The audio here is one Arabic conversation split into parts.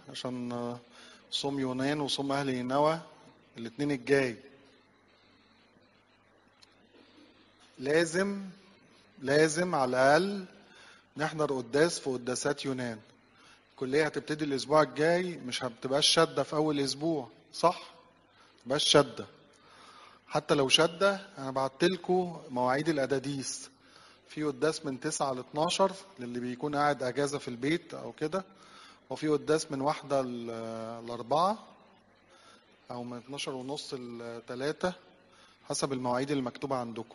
عشان صوم يونان وصوم أهل نينوى الاثنين الجاي. لازم على الأقل نحضر قداس في قداسات يونان. الكلية هتبتدي الأسبوع الجاي، مش هتبقاش شدة في أول أسبوع، صح؟ متبقاش شدة. حتى لو شدة أنا بعتلكوا مواعيد الأداديس. في قداس من 9 ل 12 للي بيكون قاعد أجازة في البيت أو كده، وفي قداس من 1 ل 4 أو من 12 ونص ل 3 حسب المواعيد المكتوبة عندكم.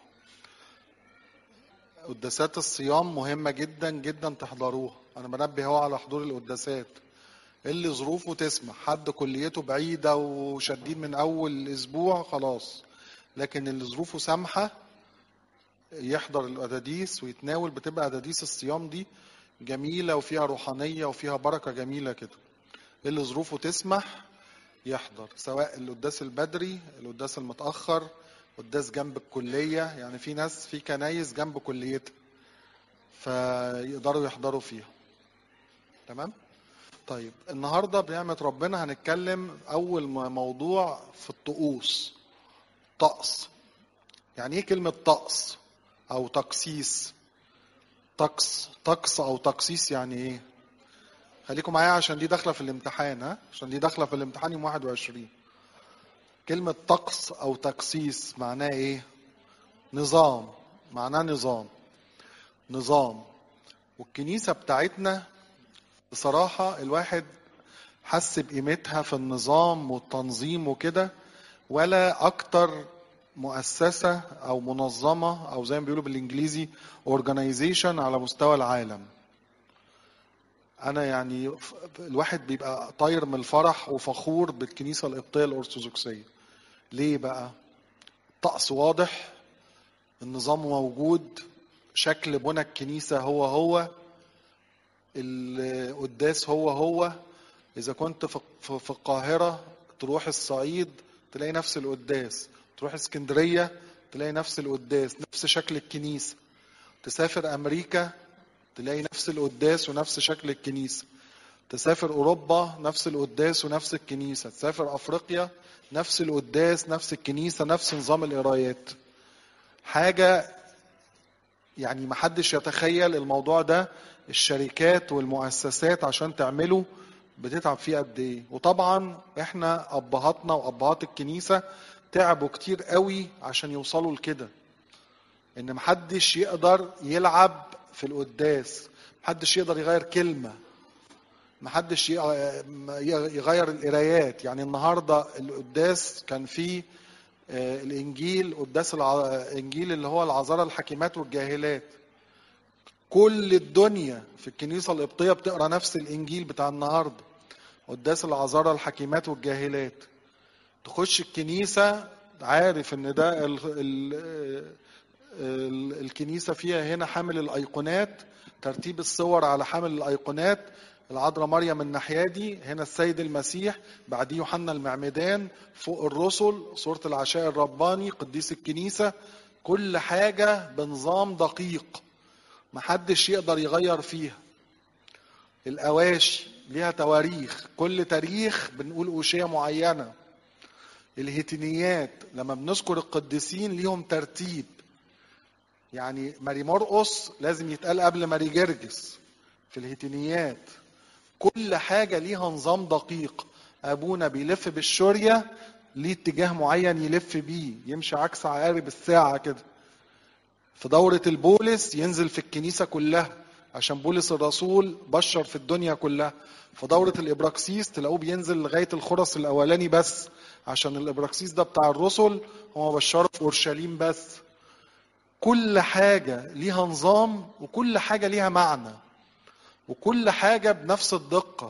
قداسات الصيام مهمة جدا جدا تحضروها. أنا بنبه هو على حضور القداسات اللي ظروفه تسمح. حد كليته بعيدة وشديد من أول أسبوع خلاص، لكن اللي ظروفه سامحة يحضر القداديس ويتناول. بتبقى قداديس الصيام دي جميلة وفيها روحانية وفيها بركة جميلة كده. اللي ظروفه تسمح يحضر، سواء القداس البدري، القداس المتأخر، قداس جنب الكلية. يعني في ناس في كنايس جنب كليتها فيقدروا يحضروا فيها. تمام؟ طيب النهاردة بنعمة ربنا هنتكلم أول موضوع في الطقوس. طقس. يعني ايه كلمة طقس أو تقسيس؟ طقس أو تقسيس يعني ايه؟ خليكم معايا عشان دي داخلة في الامتحان. عشان دي داخلة في الامتحان يوم 21. كلمة طقس أو تقسيس معناه ايه؟ نظام. معناه نظام. والكنيسة بتاعتنا بصراحة الواحد حس بقيمتها في النظام والتنظيم وكده، ولا أكتر مؤسسة أو منظمة أو زي ما بيقولوا بالإنجليزي organization على مستوى العالم. أنا يعني الواحد بيبقى طاير من الفرح وفخور بالكنيسة القبطية الأرثوذكسية. ليه بقى؟ طقس واضح، النظام موجود، شكل بنى الكنيسة هو القداس هو. إذا كنت في القاهرة تروح الصعيد تلاقي نفس القداس، تروح اسكندرية تلاقي نفس القداس، نفس شكل الكنيسة. تسافر أمريكا تلاقي نفس القداس ونفس شكل الكنيسة. تسافر أوروبا نفس القداس ونفس الكنيسة. تسافر أفريقيا نفس القداس نفس الكنيسة نفس نظام القرايات. حاجة يعني محدش يتخيل الموضوع ده. الشركات والمؤسسات عشان تعمله بتتعب فيه قد ايه. وطبعا احنا ابهاتنا وابهات الكنيسة تعبوا كتير قوي عشان يوصلوا لكده، ان محدش يقدر يلعب في القداس، محدش يقدر يغير كلمة، محدش يغير القرايات. يعني النهاردة القداس كان فيه الانجيل، قداس الانجيل اللي هو العذارى الحكيمات والجاهلات. كل الدنيا في الكنيسة القبطية بتقرا نفس الانجيل بتاع النهارده، قداس العذارى الحكيمات والجاهلات. تخش الكنيسة عارف ان ده الكنيسة فيها هنا حامل الايقونات، ترتيب الصور على حامل الايقونات. العذراء مريم الناحية دي، هنا السيد المسيح، بعديه يوحنا المعمدان، فوق الرسل، صورة العشاء الرباني، قديس الكنيسة. كل حاجة بنظام دقيق محدش يقدر يغير فيها. الأواشي ليها تواريخ، كل تاريخ بنقول أوشية معينة. الهيتينيات لما بنذكر القديسين ليهم ترتيب. يعني ماري مرقس لازم يتقال قبل ماري جرجس في الهيتينيات. كل حاجة ليها نظام دقيق. أبونا بيلف بالشورية ليه اتجاه معين يلف بيه، يمشي عكس عقارب الساعة كده. في دورة البولس ينزل في الكنيسة كلها عشان بولس الرسول بشر في الدنيا كلها. في دورة الإبراكسيس تلاقوه بينزل لغاية الخرس الأولاني بس، عشان الإبراكسيس ده بتاع الرسل، هو بشر في أورشليم بس. كل حاجة ليها نظام وكل حاجة ليها معنى وكل حاجة بنفس الدقة.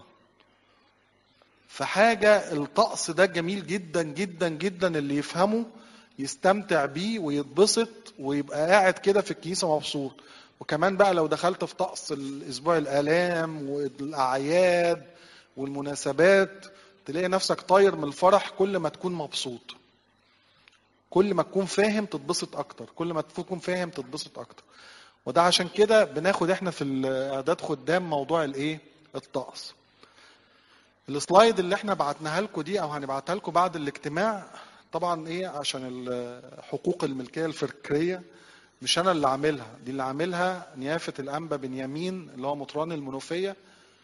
فحاجة الطقس ده جميل جدا جدا جدا، اللي يفهمه يستمتع بيه ويتبسط ويبقى قاعد كده في الكنيسة مبسوط. وكمان بقى لو دخلت في طقس الأسبوع الآلام والأعياد والمناسبات تلاقي نفسك طاير من الفرح. كل ما تكون مبسوط، كل ما تكون فاهم تتبسط أكتر، كل ما تكون فاهم تتبسط أكتر. وده عشان كده بناخد احنا في الإعداد خدام موضوع الايه؟ الطقس. السلايد اللي احنا بعتناها لكم دي او هنبعتها لكم بعد الاجتماع، طبعا ايه عشان حقوق الملكيه الفكريه مش انا اللي عاملها، دي اللي عاملها نيافه الانبا بنيامين اللي هو مطران المنوفيه.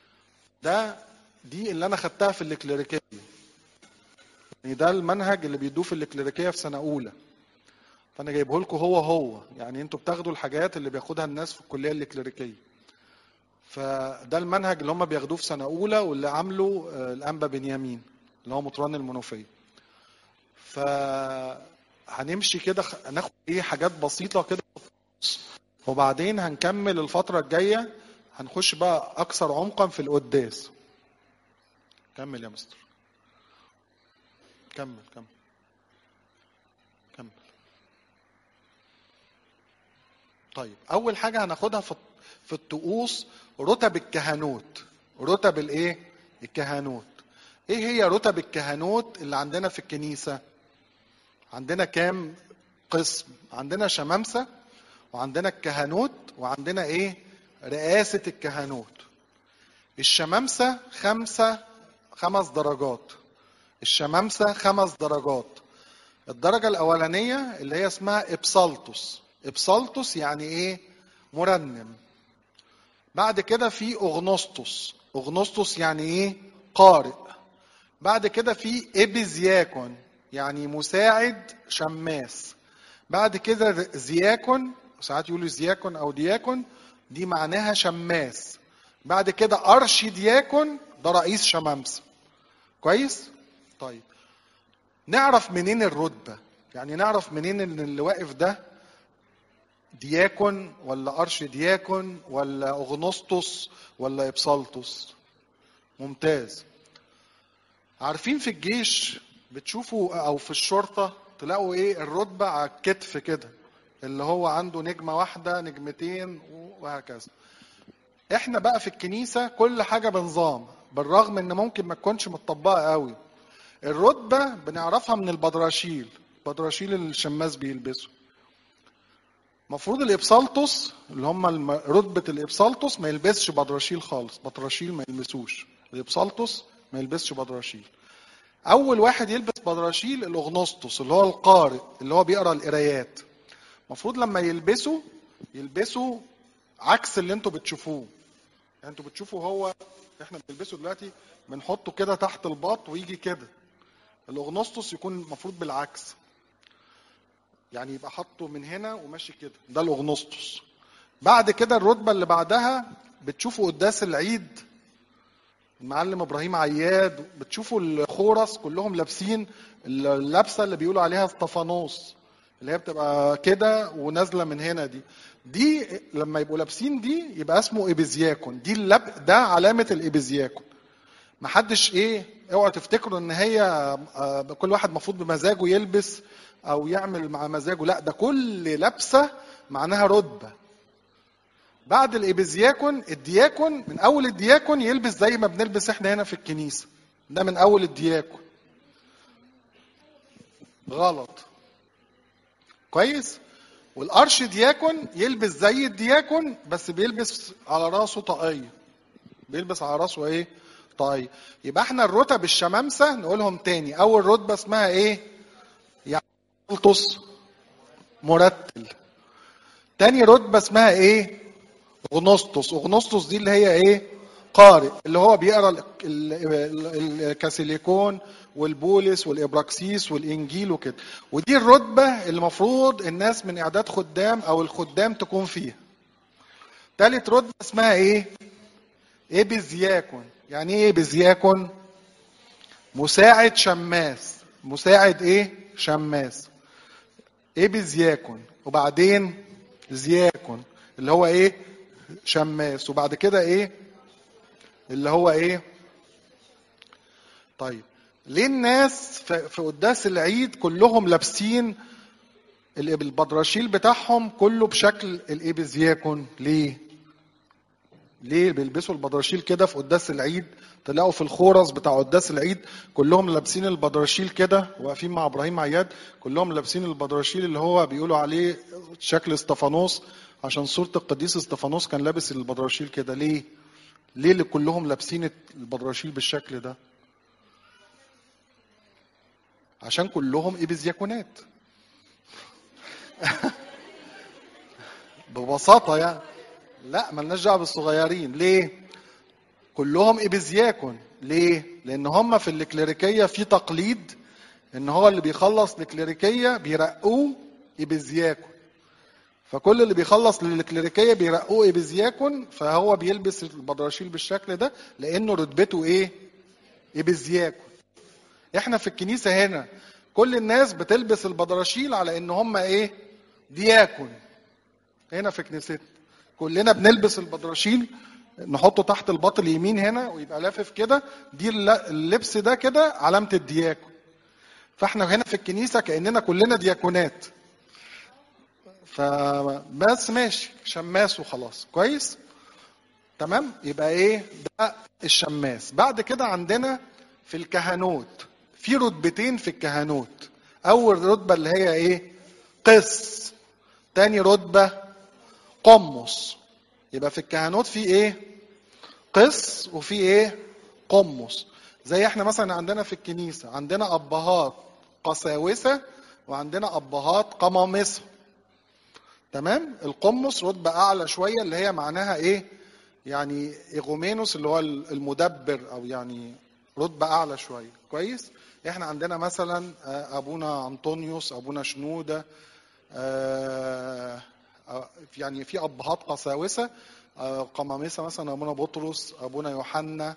دي اللي انا خدتها في الكليريكيه، يعني ده المنهج اللي بيدوه في الكليريكيه في سنه اولى، فانا جايبه لكم هو يعني انتوا بتاخدوا الحاجات اللي بياخدها الناس في الكليه الكليريكيه. فده المنهج اللي هم بياخدوه في سنه اولى واللي عامله الانبا بنيامين اللي هو مطران المنوفيه. فهنمشي كده هناخد ايه حاجات بسيطه كده، وبعدين هنكمل الفتره الجايه هنخش بقى اكثر عمقا في القداس. كمل يا مستر، كمل. طيب اول حاجه هناخدها في الطقوس رتب الكهنوت. رتب الايه؟ الكهنوت. ايه هي رتب الكهنوت اللي عندنا في الكنيسه؟ عندنا كام قسم؟ عندنا شمامسه، وعندنا الكهنوت، وعندنا ايه؟ رئاسه الكهنوت. الشمامسه 5 درجات. الشمامسه 5 درجات. الدرجه الاولانيه اللي هي اسمها ابسالتوس. ابسالتوس يعني ايه؟ مرنم. بعد كده في اغنسطس. اغنسطس يعني ايه؟ قارئ. بعد كده في ابيزياكون يعني مساعد شماس. بعد كده زياكون، ساعات يقولوا زياكون او دياكون، دي معناها شماس. بعد كده ارشي دياكون، ده رئيس شمامسه. كويس؟ طيب نعرف منين الرتبه؟ يعني نعرف منين ان اللي واقف ده دياكون ولا ارش دياكون ولا اغنسطس ولا ابسالتوس؟ ممتاز. عارفين في الجيش بتشوفوا او في الشرطه تلاقوا ايه؟ الرتبه على الكتف كده، اللي هو عنده نجمه واحده، نجمتين، وهكذا. احنا بقى في الكنيسه كل حاجه بنظام، بالرغم ان ممكن ما تكونش متطبقه قوي. الرتبه بنعرفها من البدراشيل. بدراشيل الشماس بيلبسه. مفروض الابسالتوس اللي هم رتبه الابسالتوس ما يلبسش بدراشيل خالص. بدراشيل ما يلبسوش. الابسالتوس ما يلبسش بدراشيل. اول واحد يلبس بدراشيل الاغنسطس اللي هو القارئ اللي هو بيقرا القرايات. المفروض لما يلبسوا عكس اللي انتوا بتشوفوه. يعني انتوا بتشوفوا هو احنا بنلبسه دلوقتي بنحطه كده تحت الباط ويجي كده. الاغنسطس يكون المفروض بالعكس، يعني يبقى حاطه من هنا وماشي كده، ده الاغنسطس. بعد كده الرتبه اللي بعدها بتشوفوا قداس العيد المعلم ابراهيم عياد، بتشوفوا الخورس كلهم لابسين اللبسه اللي بيقولوا عليها اسطفانوس، اللي هي بتبقى كده ونازله من هنا. دي لما يبقوا لابسين دي يبقى اسمه ابيزياكون. ده علامه الابيزياكون. محدش ايه، اوعوا تفتكروا ان هي كل واحد مفروض بمزاجه يلبس او يعمل مع مزاجه، لا، ده كل لبسه معناها رتبه. بعد الابيزياكون الدياكون، من اول الدياكون يلبس زي ما بنلبس احنا هنا في الكنيسه، ده من اول الدياكون. غلط. كويس. والارش دياكون يلبس زي الدياكون بس بيلبس على راسه طاقيه. بيلبس على راسه ايه؟ طاقيه. يبقى احنا الرتب الشمامسه نقولهم تاني. اول رتبه اسمها ايه؟ يعني قلطس مرتل. تاني رتبه اسمها ايه؟ اغنسطس. اغنسطس دي اللي هي ايه؟ قارئ، اللي هو بيقرا الكاثوليكون والبولس والابراكسيس والانجيل وكده. ودي الرتبه اللي المفروض الناس من اعداد خدام او الخدام تكون فيها. ثالث رتبه اسمها ايه؟ ابيزياكون. يعني ايه ابيزياكون؟ مساعد شماس. مساعد ايه؟ شماس. ابيزياكون. وبعدين زياكون اللي هو ايه؟ شماس. وبعد كده ايه؟ اللي هو ايه؟ طيب ليه الناس في قداس العيد كلهم لابسين البدراشيل بتاعهم كله بشكل الابيزياكون؟ ليه بيلبسوا البدراشيل كده في قداس العيد؟ تلاقوا في الخورس بتاع قداس العيد كلهم لابسين البدراشيل كده، واقفين مع ابراهيم عياد كلهم لابسين البدراشيل اللي هو بيقولوا عليه شكل اسطفانوس، عشان صورة القديس اسطفانوس كان لابس البدراشيل كده. ليه اللي كلهم لابسين البدراشيل بالشكل ده؟ عشان كلهم إبيزياكونات. ببساطة يعني. لا ملناش دعوة بالصغيرين. ليه؟ كلهم إبيزياكون. ليه؟ لأن هم في الكليريكية في تقليد إن هو اللي بيخلص الكليريكية بيرقوه إبيزياكون. فكل اللي بيخلص للكليريكية بيرقوه إبيزياكون، فهو بيلبس البدرشيل بالشكل ده لأنه رتبته إيه؟ إبيزياكون. إحنا في الكنيسة هنا كل الناس بتلبس البدرشيل على إن هم إيه؟ دياكون. هنا في كنيستنا كلنا بنلبس البدرشيل، نحطه تحت الباط اليمين هنا ويبقى لافف كده، دي اللبس ده كده علامة الدياكون. فاحنا هنا في الكنيسة كأننا كلنا دياكونات. فبس ماشي شماس وخلاص كويس تمام. يبقى ايه ده الشماس. بعد كده عندنا في الكهنوت في رتبتين في الكهنوت. اول رتبة اللي هي ايه؟ قس. تاني رتبة قمص. يبقى في الكهنوت في ايه؟ قس وفي ايه؟ قمص. زي احنا مثلا عندنا في الكنيسة عندنا ابهات قساوسة وعندنا ابهات قمامسة. تمام. القمص رتبة اعلى شوية اللي هي معناها ايه؟ يعني ايغومينوس اللي هو المدبر، او يعني رتبة اعلى شوية كويس. احنا عندنا مثلا ابونا انطونيوس، ابونا شنودة، يعني في ابهات قساوسة قمامسة، مثلا ابونا بطرس، ابونا يوحنا،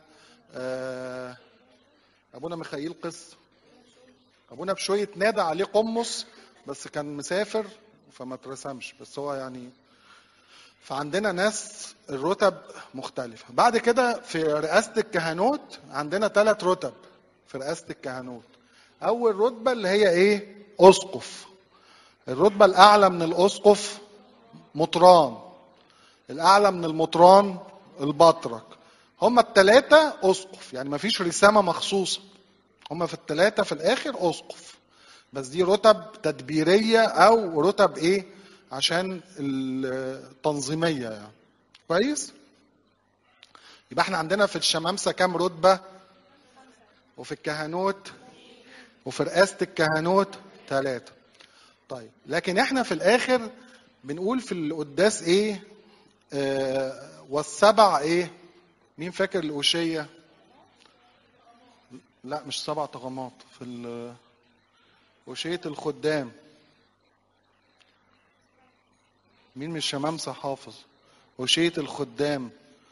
ابونا ميخائيل قس. ابونا بشوية نادى عليه قمص بس كان مسافر فما اترسمش، بس هو يعني. فعندنا ناس الرتب مختلفة. بعد كده في رئاسة الكهنوت عندنا 3 رتب في رئاسة الكهنوت. أول رتبة اللي هي إيه؟ أسقف. الرتبة الأعلى من الأسقف مطران. الأعلى من المطران البطرك. هما ال3 أسقف، يعني مفيش رسامة مخصوصة. هما في ال3 في الآخر أسقف، بس دي رتب تدبيرية أو رتب إيه؟ عشان التنظيمية يعني. كويس؟ يبقى احنا عندنا في الشمامسة كام رتبة؟ وفي الكهنوت وفي رئاسة الكهنوت 3. طيب لكن احنا في الآخر بنقول في القداس إيه؟ والسبع إيه؟ مين فاكر الأوشية؟ لا مش 7 طغمات في أوشية الخدام. مين من الشمامسة حافظ؟ أوشية الخدام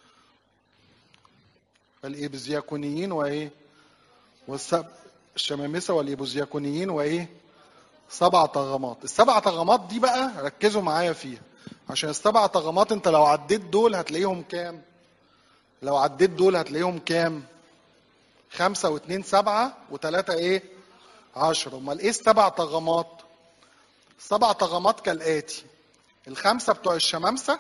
الإبزياكونيين وإيه؟ الشمامسة والإبزياكونيين وإيه؟ 7 طغمات. ال7 طغمات دي بقى ركزوا معايا فيها، عشان ال7 طغمات انت لو عديت دول هتلاقيهم كام؟ لو عديت دول هتلاقيهم كام؟ 5 و2 7 و3 ايه؟ 10. امال ايه ال7 طغمات؟ 7 طغمات كالآتي: ال5 بتوع الشمامسة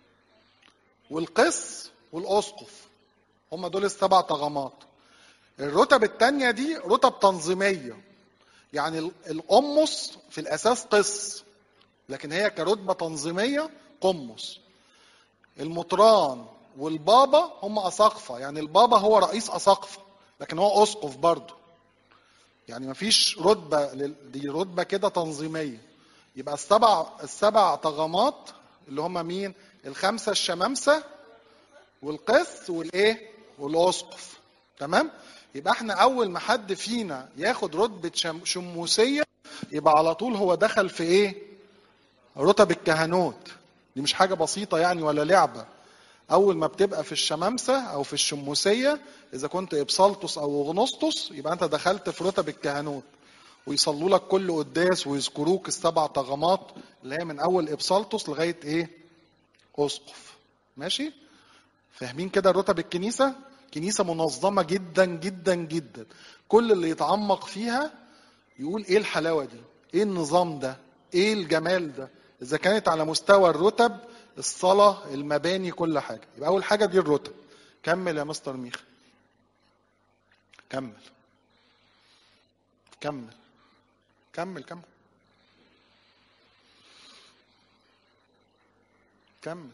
والقس والأسقف، هم دول ال7 طغمات. الرتب التانية دي رتب تنظيمية، يعني القمص في الأساس قس لكن هي كرتبة تنظيمية قمص. المطران والبابا هم أساقفة، يعني البابا هو رئيس أساقفة لكن هو أسقف برضه، يعني مفيش رتبة دي رتبة كده تنظيمية. يبقى السبع طغمات اللي هم مين؟ ال5 الشمامسة والقس والايه؟ والأسقف. تمام. يبقى احنا أول ما حد فينا ياخد رتبة شموسية يبقى على طول هو دخل في ايه؟ رتب الكهنوت. دي مش حاجة بسيطة يعني ولا لعبة. أول ما بتبقى في الشمامسة أو في الشموسية، إذا كنت إبسالطس أو أغنسطس، يبقى أنت دخلت في رتب الكهنوت، ويصلوا لك كل قداس ويذكروك ال7 طغمات اللي هي من أول إبسالطس لغاية إيه؟ أسقف. ماشي؟ فاهمين كده رتب الكنيسة؟ كنيسة منظمة جدا جدا جدا. كل اللي يتعمق فيها يقول إيه الحلاوة دي؟ إيه النظام ده؟ إيه الجمال ده؟ إذا كانت على مستوى الرتب، الصلاة، المباني، كل حاجة. يبقى أول حاجة دي الرتب. كمل يا مستر ميخا. كمل كمل كمل كمل كمل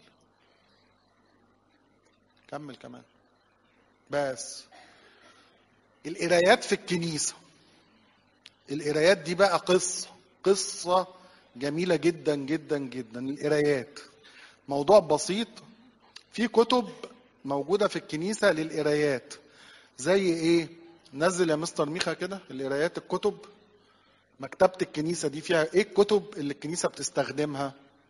كمل كمان. بس القرايات في الكنيسة القرايات دي بقى قصة جميلة جدا جدا جدا. القرايات موضوع بسيط. في كتب موجودة في الكنيسة للقرايات. زي ايه؟ نزل يا مستر ميخا كده القرايات، الكتب. مكتبة الكنيسة دي فيها ايه الكتب اللي الكنيسة بتستخدمها؟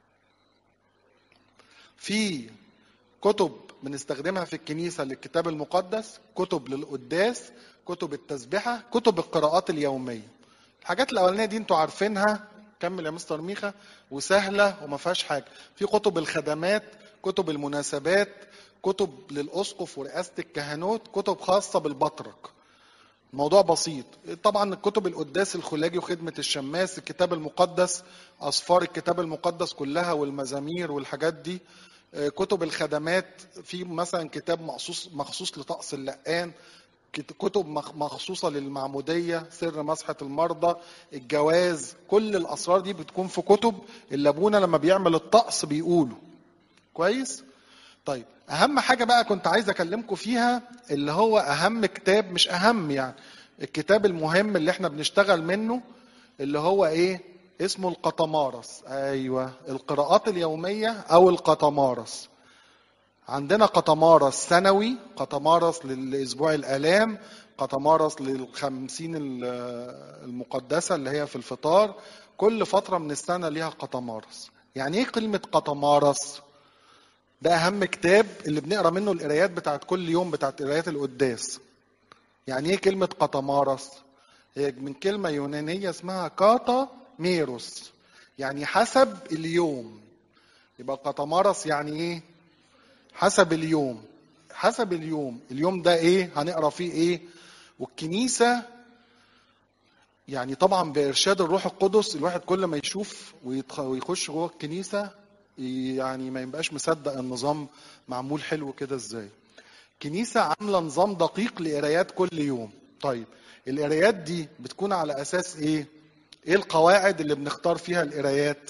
في كتب بنستخدمها في الكنيسة للكتاب المقدس، كتب للقداس، كتب التسبحة، كتب القراءات اليومية. الحاجات الأولانية دي انتوا عارفينها، كمل يا مستر ميخا، وسهلة وما فيهاش حاجة. في كتب الخدمات، كتب المناسبات، كتب للأسقف ورئاسة الكهنوت، كتب خاصة بالبطرك. الموضوع بسيط. طبعا الكتب القداس الخلاجي وخدمة الشماس، الكتاب المقدس، أسفار الكتاب المقدس كلها والمزامير والحاجات دي. كتب الخدمات، في مثلا كتاب مخصوص لطقس اللقان، كتب مخصوصة للمعمودية، سر مسحة المرضى، الجواز. كل الأسرار دي بتكون في كتب اللي أبونا لما بيعمل الطقس بيقوله. كويس؟ طيب أهم حاجة بقى كنت عايز أكلمكم فيها، اللي هو أهم كتاب، مش أهم يعني، الكتاب المهم اللي احنا بنشتغل منه، اللي هو إيه؟ اسمه القطمارس. أيوة، القراءات اليومية أو القطمارس. عندنا قطمارس سنوي، قطمارس للأسبوع الآلام، قطمارس للخمسين المقدسة اللي هي في الفطار. كل فترة من السنة ليها قطمارس. يعني ايه كلمة قطمارس؟ ده أهم كتاب اللي بنقرأ منه القرايات بتاعت كل يوم، بتاعت قرايات القداس. يعني ايه كلمة قطمارس؟ هي من كلمة يونانية اسمها كاتا ميروس، يعني حسب اليوم. يبقى قطمارس يعني ايه؟ حسب اليوم. حسب اليوم. اليوم ده ايه؟ هنقرا فيه ايه؟ والكنيسه يعني طبعا بارشاد الروح القدس، الواحد كل ما يشوف ويخش جوه الكنيسه يعني ما يبقاش مصدق النظام معمول حلو كده ازاي. كنيسه عامله نظام دقيق لقرايات كل يوم. طيب القرايات دي بتكون على اساس ايه؟ ايه القواعد اللي بنختار فيها القرايات؟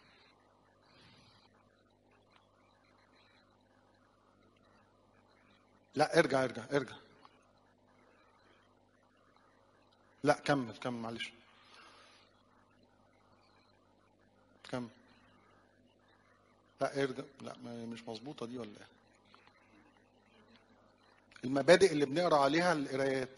لا ارجع ارجع ارجع. لا كمل كمل معلش. كمل. لا ارجع. لا مش مظبوطه دي ولا ايه؟ المبادئ اللي بنقرا عليها القرايات.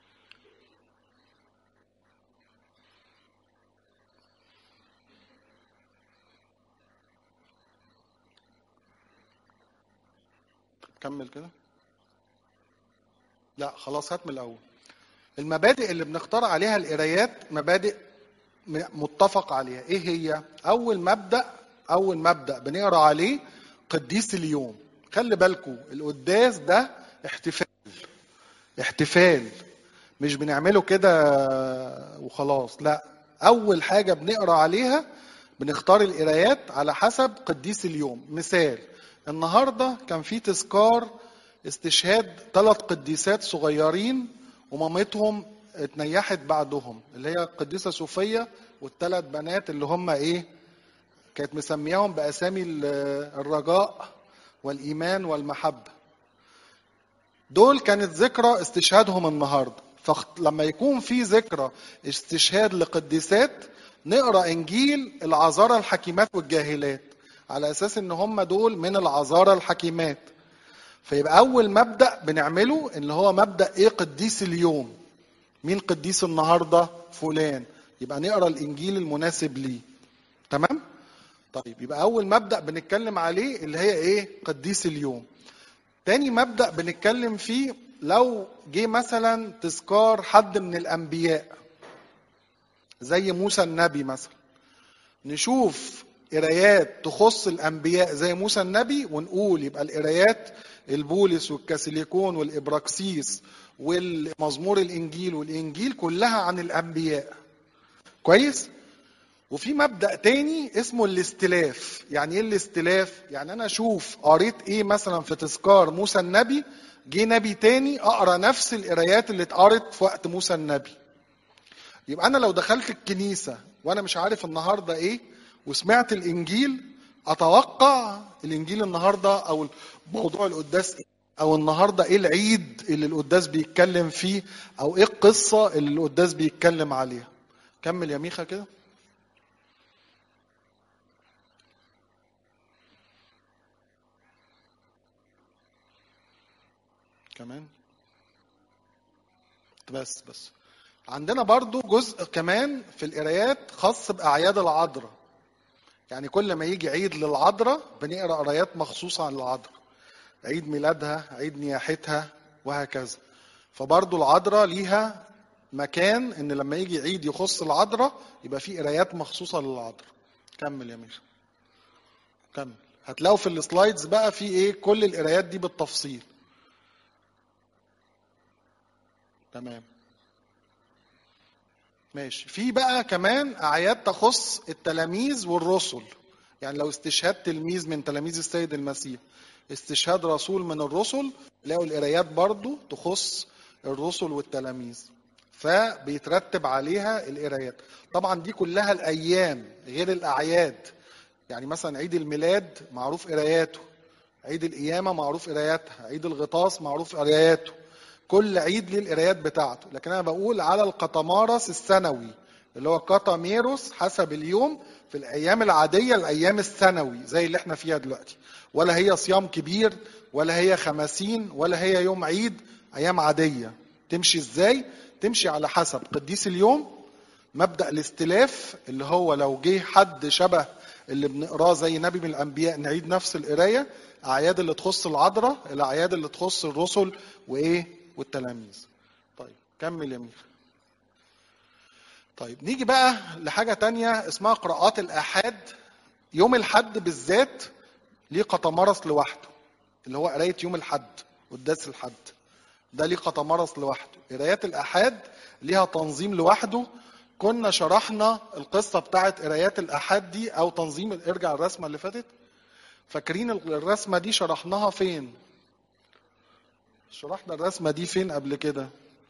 كمل كده. لا خلاص هات من الاول. المبادئ اللي بنختار عليها القرايات مبادئ متفق عليها. ايه هي؟ اول مبدأ بنقرا عليه قديس اليوم. خلي بالكم القداس ده احتفال. احتفال مش بنعمله كده وخلاص، لا. اول حاجة بنقرا عليها بنختار القرايات على حسب قديس اليوم. مثال، النهاردة كان في تذكار استشهاد 3 قديسات صغيرين ومامتهم اتنيحت بعدهم، اللي هي القديسة صوفية وال3 بنات اللي هم ايه؟ كانت مسمياهم بأسامي الرجاء والإيمان والمحبة. دول كانت ذكرى استشهادهم النهارده. فلما يكون في ذكرى استشهاد لقديسات نقرا انجيل العذارى الحكيمات والجاهلات على اساس ان هم دول من العذارى الحكيمات. فيبقى اول مبدا بنعمله اللي هو مبدا ايه؟ قديس اليوم. مين قديس النهارده؟ فلان. يبقى نقرا الانجيل المناسب ليه. تمام؟ طيب يبقى اول مبدا بنتكلم عليه اللي هي ايه؟ قديس اليوم. تاني مبدأ بنتكلم فيه، لو جه مثلا تذكار حد من الأنبياء زي موسى النبي مثلا، نشوف قرايات تخص الأنبياء زي موسى النبي ونقول يبقى القرايات البولس والكاسيليكون والإبراكسيس والمزمور الإنجيل والإنجيل كلها عن الأنبياء. كويس؟ وفي مبدأ تاني اسمه الاستلاف. يعني ايه الاستلاف؟ يعني انا اشوف قريت ايه مثلا في تذكار موسى النبي، جه نبي تاني اقرا نفس القرايات اللي اتقرت في وقت موسى النبي. يبقى انا لو دخلت الكنيسة وانا مش عارف النهاردة ايه وسمعت الانجيل، اتوقع الانجيل النهاردة او موضوع القداس إيه؟ او النهاردة ايه العيد اللي القداس بيتكلم فيه، او ايه القصة اللي القداس بيتكلم عليها. كمل يا ميخا كده. كمان بس عندنا برضو جزء كمان في القرايات خاص بأعياد العذراء. يعني كل ما يجي عيد للعذراء بنقرا قرايات مخصوصة عن العذراء، عيد ميلادها، عيد نياحتها، وهكذا. فبرضو العذراء ليها مكان ان لما يجي عيد يخص العذراء يبقى فيه قرايات مخصوصة للعذراء. كمل يا ميشا، كمل. هتلاقوا في السلايدز بقى في ايه كل القرايات دي بالتفصيل. تمام ماشي. في بقى كمان اعياد تخص التلاميذ والرسل. يعني لو استشهاد تلميذ من تلاميذ السيد المسيح، استشهاد رسول من الرسل، لقوا القرايات برضو تخص الرسل والتلاميذ، فبيترتب عليها القرايات. طبعا دي كلها الايام غير الاعياد. يعني مثلا عيد الميلاد معروف قراياته، عيد القيامه معروف قراياتها، عيد الغطاس معروف قراياته، كل عيد ليه القرايات بتاعته. لكن انا بقول على القطمارس السنوي اللي هو قطميروس حسب اليوم في الايام العاديه، الايام السنوي زي اللي احنا فيها دلوقتي، ولا هي صيام كبير ولا هي خماسين ولا هي يوم عيد، ايام عاديه. تمشي ازاي؟ تمشي على حسب قديس اليوم، مبدأ الاستلاف اللي هو لو جه حد شبه اللي بنقراه زي نبي من الانبياء نعيد نفس القرايه، اعياد اللي تخص العذراء، الاعياد اللي تخص الرسل وايه والتلاميذ. طيب كمل يا ميخا. طيب نيجي بقى لحاجه تانية اسمها قراءات الاحاد. يوم الحد بالذات ليه قطمرس لوحده، اللي هو قرايه يوم الحد، قداس الحد ده ليه قطمرس لوحده. قرايات الاحاد ليها تنظيم لوحده. كنا شرحنا القصه بتاعت قرايات الاحاد دي او تنظيم. ارجع الرسمه اللي فاتت، فاكرين الرسمه دي شرحناها فين؟ شرحنا الرسمه دي فين قبل كده؟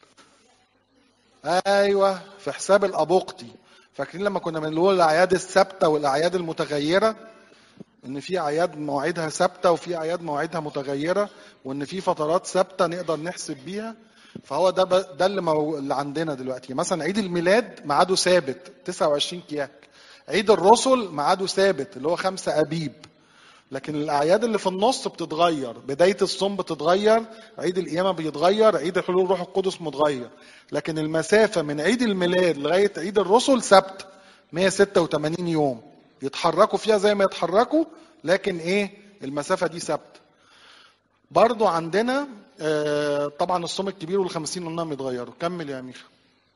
ايوه في حساب الابوقتي. فاكرين لما كنا بنقول الاعياد الثابته والاعياد المتغيره، ان في اعياد مواعيدها ثابته وفي اعياد مواعيدها متغيره، وان في فترات ثابته نقدر نحسب بيها. فهو ده اللي عندنا دلوقتي. مثلا عيد الميلاد ميعاده ثابت 29 كياك، عيد الرسل ميعاده ثابت اللي هو 5 ابيب. لكن الاعياد اللي في النص بتتغير، بدايه الصوم بتتغير، عيد القيامه بيتغير، عيد حلول الروح القدس متغير. لكن المسافه من عيد الميلاد لغايه عيد الرسل ثابته 186 يوم، يتحركوا فيها زي ما يتحركوا، لكن ايه المسافه دي ثابته. برضو عندنا طبعا الصوم الكبير والخمسين قلنا يتغيروا. كمل يا امير.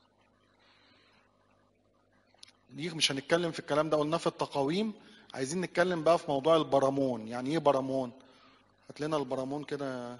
دي مش هنتكلم في الكلام ده، قلناه في التقاويم. عايزين نتكلم بقى في موضوع البرامون. يعني ايه برامون؟ هات لنا البرامون كده.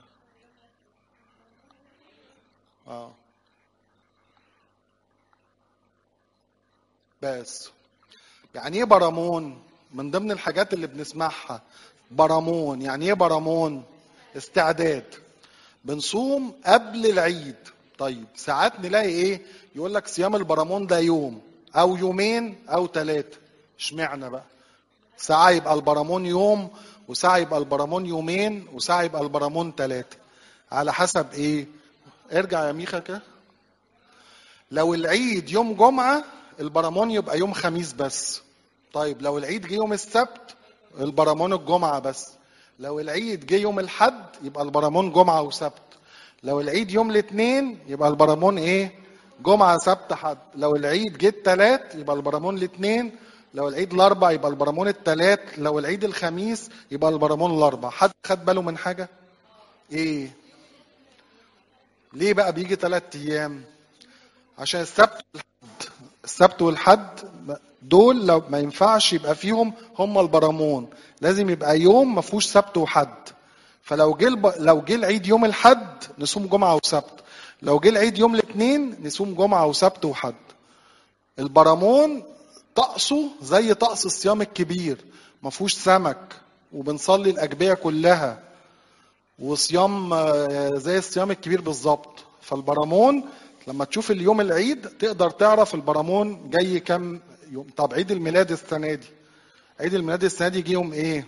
بس يعني ايه برامون؟ من ضمن الحاجات اللي بنسمعها برامون. يعني ايه برامون؟ استعداد. بنصوم قبل العيد. طيب ساعات نلاقي ايه يقول لك صيام البرامون ده يوم او يومين او 3. اشمعنى بقى؟ ساعة يبقى البرامون يوم، وساعة يبقى البرامون يومين، وساعة يبقى البرامون 3. على حسب ايه؟ ارجع يا ميخا كده. لو العيد يوم جمعة البرامون يبقى يوم خميس بس. طيب لو العيد جه يوم السبت البرامون الجمعة بس. لو العيد جه يوم الحد يبقى البرامون جمعة وسبت. لو العيد يوم الاثنين يبقى البرامون ايه؟ جمعة سبت حد. لو العيد جه الثلاث يبقى البرامون الاثنين. لو العيد الاربع يبقى البرامون الثلاث. لو العيد الخميس يبقى البرامون الاربع. حد خد باله من حاجة؟ ايه؟ ليه بقى بيجي 3 ايام؟ عشان السبت والحد دول لو ما ينفعش يبقى فيهم هم البرامون، لازم يبقى يوم ما فيهوش سبت وحد. فلو لو جه العيد يوم الحد نصوم جمعه وسبت، لو جه العيد يوم الاثنين نصوم جمعه وسبت وحد. البرامون طقسه زي طقس الصيام الكبير، ما فيهوش سمك، وبنصلي الاجبيه كلها، وصيام زي الصيام الكبير بالظبط. فالبرامون لما تشوف اليوم العيد تقدر تعرف البرامون جاي كام يوم. طب عيد الميلاد السنه دي، عيد الميلاد السنه دي جه يوم ايه؟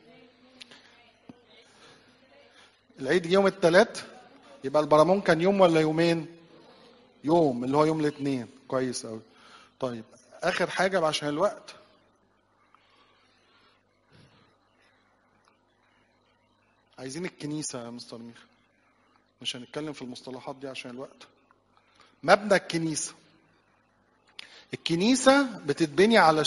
العيد جه يوم الثلاث، يبقى البرامون كان يوم ولا يومين؟ يوم، اللي هو يوم الاثنين. كويس قوي. طيب اخر حاجه عشان الوقت، عايزين الكنيسه يا مستر ميخا، مش هنتكلم في المصطلحات دي عشان الوقت. مبنى الكنيسه. الكنيسه بتتبني على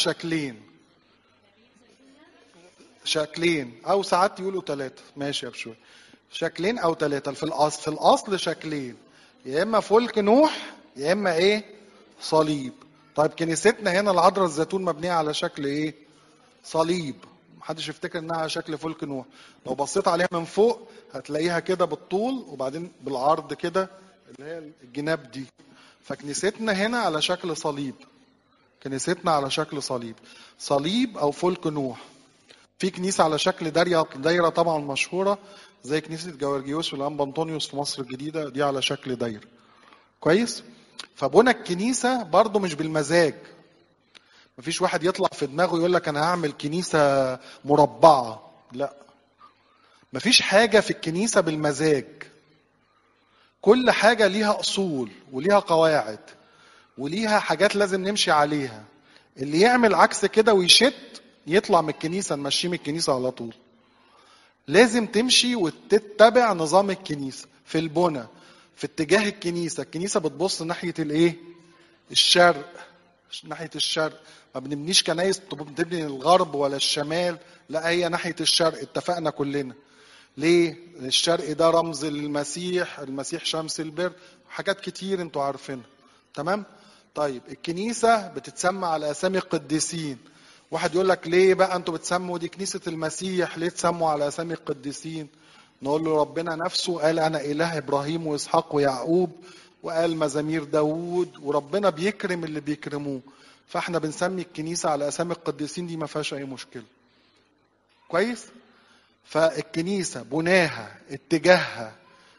شكلين او ساعات يقولوا 3، ماشي يا بشوي، شكلين او 3 في الاصل. في الاصل شكلين، يا اما فلك نوح يا اما ايه؟ صليب. طيب كنيستنا هنا العذراء الزيتون مبنيه على شكل ايه؟ صليب. محدش يفتكر انها على شكل فلك نوح. لو بصيت عليها من فوق هتلاقيها كده بالطول وبعدين بالعرض كده، اللي هي الجناب دي. فكنيستنا هنا على شكل صليب. كنيستنا على شكل صليب، صليب او فلك نوح. في كنيسه على شكل دايره طبعا مشهوره، زي كنيسه جورجيوس والانبا انطونيوس في مصر الجديده، دي على شكل دايره. كويس. فبنى الكنيسه برضو مش بالمزاج. مفيش واحد يطلع في دماغه يقول لك انا هعمل كنيسه مربعه، لا. مفيش حاجه في الكنيسه بالمزاج. كل حاجه ليها اصول وليها قواعد وليها حاجات لازم نمشي عليها. اللي يعمل عكس كده ويشت يطلع من الكنيسه، نمشيه من الكنيسه على طول. لازم تمشي وتتبع نظام الكنيسه في البنى، في اتجاه الكنيسه. الكنيسه بتبص ناحيه الايه؟ الشرق، ناحيه الشرق. ما بنبنيش كنايس بتبني الغرب ولا الشمال، لا، هي ناحيه الشرق. اتفقنا كلنا. ليه؟ الشرق ده رمز للمسيح، المسيح شمس البر، حاجات كتير انتوا عارفينها. تمام. طيب الكنيسه بتتسمى على اسامي القديسين. واحد يقول لك ليه بقى انتوا بتسموا دي كنيسه المسيح، ليه تسموا على اسامي القديسين؟ نقول له ربنا نفسه قال انا اله ابراهيم واسحاق ويعقوب، وقال مزامير داوود، وربنا بيكرم اللي بيكرموه. فاحنا بنسمي الكنيسه على اسامي القديسين، دي ما فيهاش اي مشكله. كويس. فالكنيسه بناها، اتجاهها،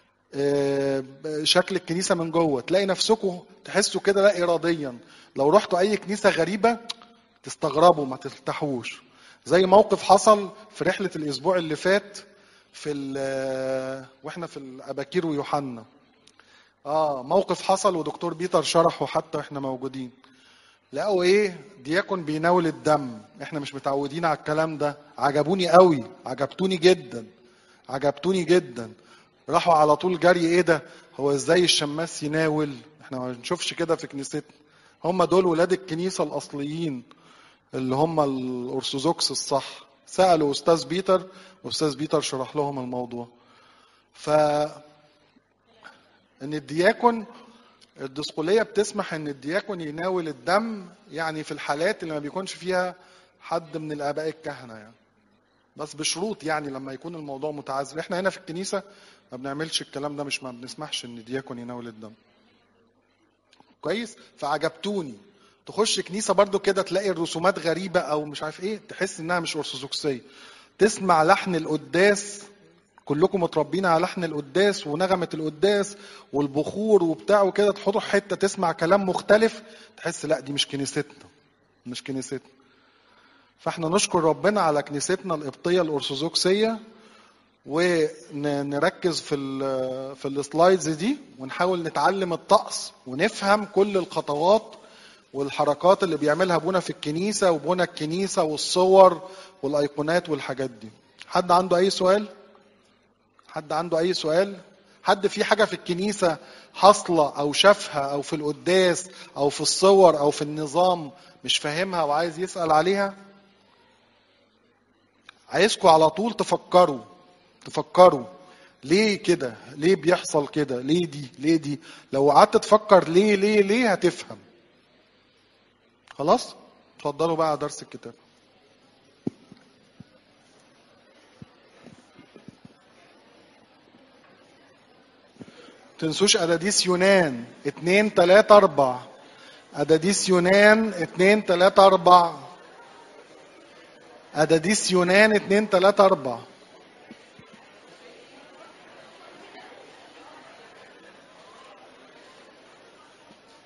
شكل الكنيسه من جوه، تلاقي نفسكم تحسوا كده لا اراديا. لو رحتوا اي كنيسه غريبه تستغربوا، ما تفتحوش. زي موقف حصل في رحله الاسبوع اللي فات واحنا في الاباكير ويوحنا. موقف حصل ودكتور بيتر شرحه حتى احنا موجودين. لقوا ايه؟ دياكون بيناول الدم. احنا مش متعودين على الكلام ده. عجبوني قوي، عجبتوني جدا، عجبتوني جدا. راحوا على طول جري، ايه ده؟ هو ازاي الشماس يناول؟ احنا ما بنشوفش كده في كنيستنا. هم دول ولاد الكنيسه الاصليين اللي هم الارثوذكس الصح. سالوا استاذ بيتر، واستاذ بيتر شرح لهم الموضوع. ف ان الدياكون، الدسقليه بتسمح ان الدياكون يناول الدم، يعني في الحالات اللي ما بيكونش فيها حد من الاباء الكهنه يعني، بس بشروط. يعني لما يكون الموضوع متعذر. احنا هنا في الكنيسه ما بنعملش الكلام ده، ما بنسمحش ان الدياكون يناول الدم. كويس. فعجبتوني. تخش كنيسه برضو كده تلاقي الرسومات غريبه او مش عارف ايه، تحس انها مش ارثوذكسيه. تسمع لحن القداس، كلكم متربيين على لحن القداس ونغمه القداس والبخور وبتاع وكده، تحطوا حته تسمع كلام مختلف، تحس لا دي مش كنيستنا، مش كنيستنا. فاحنا نشكر ربنا على كنيستنا القبطيه الارثوذكسيه، ونركز في السلايدز دي، ونحاول نتعلم الطقس ونفهم كل الخطوات والحركات اللي بيعملها ابونا في الكنيسه وبنى الكنيسه والصور والايقونات والحاجات دي. حد عنده اي سؤال؟ حد عنده اي سؤال؟ حد في حاجه في الكنيسه حاصله او شافها او في القداس او في الصور او في النظام مش فاهمها وعايز يسال عليها؟ عايزكم على طول تفكروا ليه كده، ليه بيحصل كده، ليه دي. لو قعدت تفكر ليه هتفهم. خلاص. اتفضلوا بقى على درس الكتاب. تنسوش أداديس يونان 2 3 4. أداديس يونان 2 3 4. أداديس يونان 2 3 4.